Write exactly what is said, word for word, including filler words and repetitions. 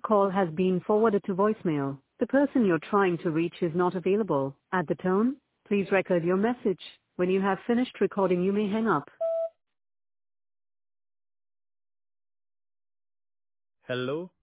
call has been forwarded to voicemail. The person you're trying to reach is not available. At the tone, please record your message. When you have finished recording, you may hang up. Hello,